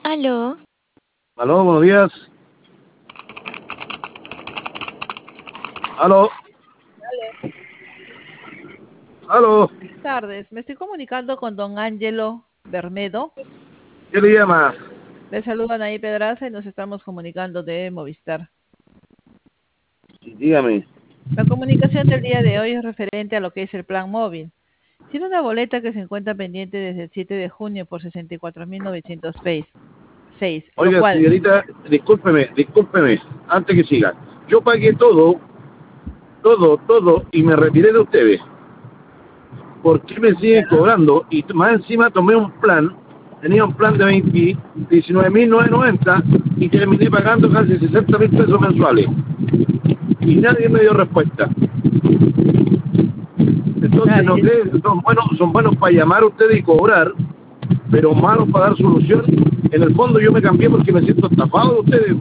Aló, Aló, buenos días. Aló, aló. Tardes, me estoy comunicando con don Ángelo Bermedo. ¿Qué le llama? Le saludan ahí Pedraza y nos estamos comunicando de Movistar. Dígame. La comunicación del día de hoy es referente a lo que es el plan móvil. Tiene una boleta que se encuentra pendiente desde el 7 de junio por 64.906, lo Oiga, cual, señorita, discúlpeme, antes que siga. Yo pagué todo, y me retiré de ustedes. ¿Por qué me siguen cobrando? Y más encima tomé un plan, tenía un plan de 19.990 y terminé pagando casi 60.000 pesos mensuales. Y nadie me dio respuesta. Entonces, claro, no sé, son buenos para llamar a ustedes y cobrar, pero malos para dar solución. En el fondo yo me cambié porque me siento estafado de ustedes.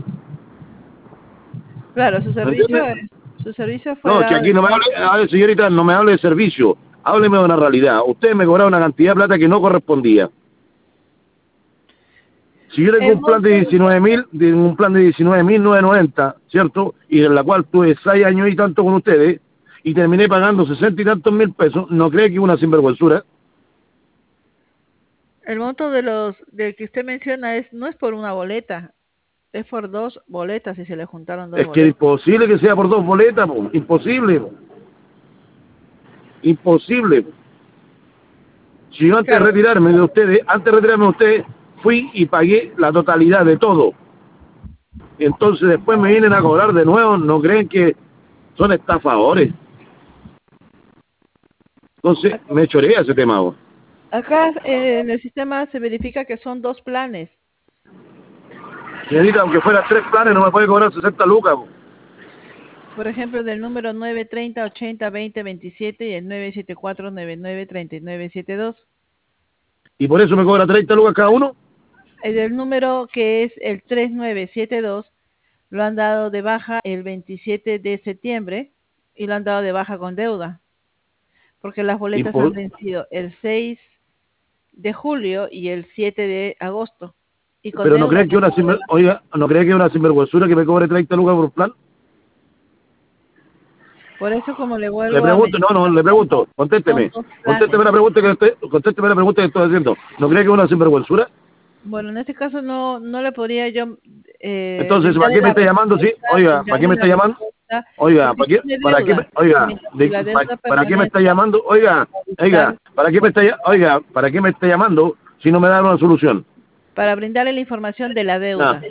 claro, ¿Me entiendes? su servicio fue No, es que dado aquí de no me hable, señorita, no me hable de servicio. Hábleme de una realidad. Ustedes me cobraron una cantidad de plata que no correspondía. Si yo tengo el un plan de monto. 19.000, de un plan de 19.990, ¿cierto? Y en la cual tuve 6 años y tanto con ustedes, y terminé pagando 60 y tantos mil pesos, ¿no cree que es una sinvergüenzura? El monto del que usted menciona no es por una boleta, es por dos boletas y se le juntaron dos Es que es boletas. imposible que sea por 2 boletas, po. Imposible, po. Imposible. Si yo antes de Claro, retirarme de ustedes, fui y pagué la totalidad de todo. Entonces después me vienen a cobrar de nuevo, ¿no creen que son estafadores? Entonces me chorea ese tema, vos. acá en el sistema se verifica que son dos planes. Señorita, aunque fuera 3 planes, no me puede cobrar 60 lucas, vos. Por ejemplo, del número 930 80 20 27 y el 974 99 39 72. Y por eso me cobra 30 lucas cada uno. El del número que es el 3972 lo han dado de baja el 27 de septiembre y lo han dado de baja con deuda, porque las Y boletas han por, vencido el 6 de julio y el 7 de agosto y con pero no deuda creen han que estado de baja. oiga, no creen que es una sinvergüenzura que me cobre 30 lucas por plan. Por eso, como le Le vuelvo a pregunto, mencionar, no, le pregunto, son contésteme. dos planes. Contésteme la pregunta que estoy haciendo. ¿No cree que es una sinvergüenzura? Bueno, en este caso no le podría yo Entonces, ¿para brindarle qué me la está llamando? Sí, respuesta, oiga, ¿para qué me está llamando? Oiga, porque tiene deuda. Y oiga, mientras que la deuda para qué me está permanece llamando? Movistar, Oiga, ¿para qué me está llamando si no me dan una solución? para brindarle la información de la Ah, deuda.